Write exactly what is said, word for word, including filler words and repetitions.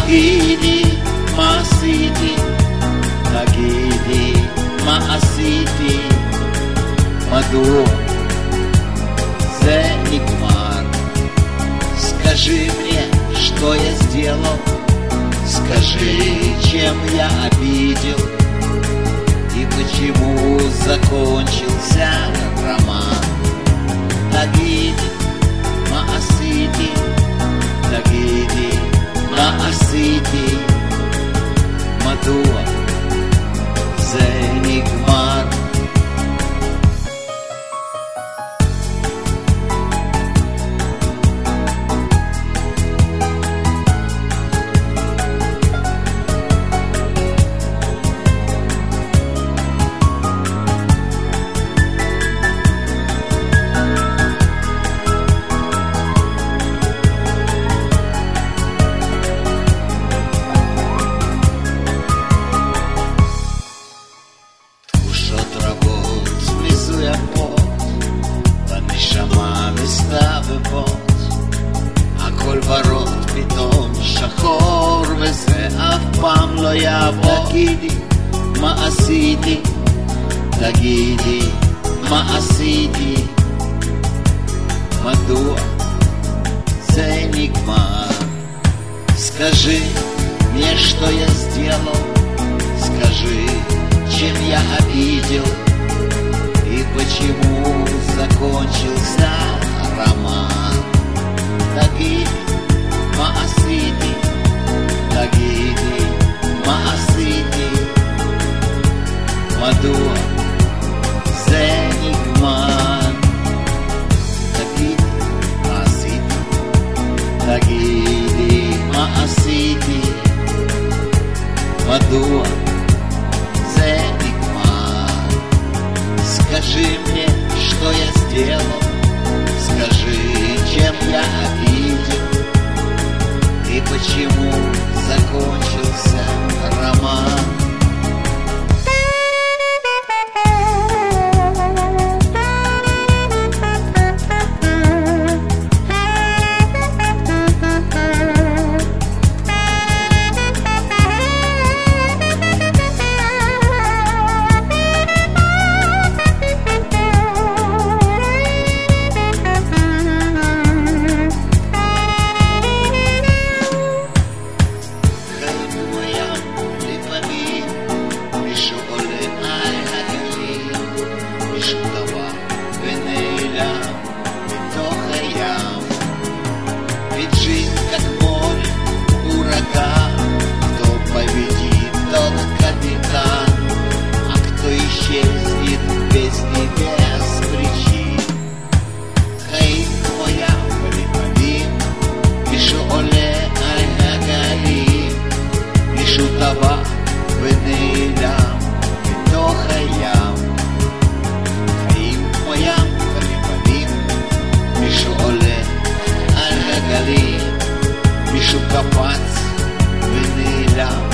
תגידי מה עשיתי, תגידי מה עשיתי, מדוע זה נגמר. Скажи мне, что я сделал, скажи, чем я обидел, и почему закончился роман. תגידי מה עשיתי, תגידי מה עשיתי, מדוע זה נגמר. הכל ורוד פתאום שחור וזה אף פעם לא יעבור. תגידי מה עשיתי, תגידי מה עשיתי, מדוע זה נגמר. Скажи мне, что я сделал, скажи, чем я обидел, и почему закончился роман. תגידי מה עשיתי, תגידי מה עשיתי, מדוע זה נגמר. תגידי מה עשיתי, תגידי מה עשיתי, מדוע זה נגמר. Скажи мне, что я сделал, скажи, чем я обидел, и почему закончился роман. טבע ונעלם בתוך הים. חיים כמו ים ולפנים מישהו עולה על הגלים, מישהו קפץ ונעלם